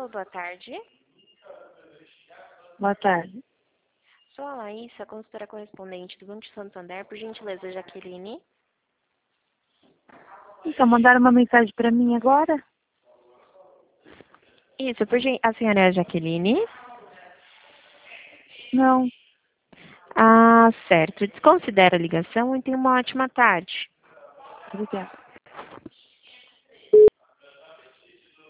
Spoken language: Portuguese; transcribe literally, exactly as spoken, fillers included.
Alô, boa tarde. Boa tarde. Sou a Laísa, consultora correspondente do Banco Santander, por gentileza, Jaqueline. Então, mandaram uma mensagem para mim agora? Isso, por gen... a senhora é a Jaqueline? Não. Ah, certo. Desconsidera a ligação e tenha uma ótima tarde. Obrigada.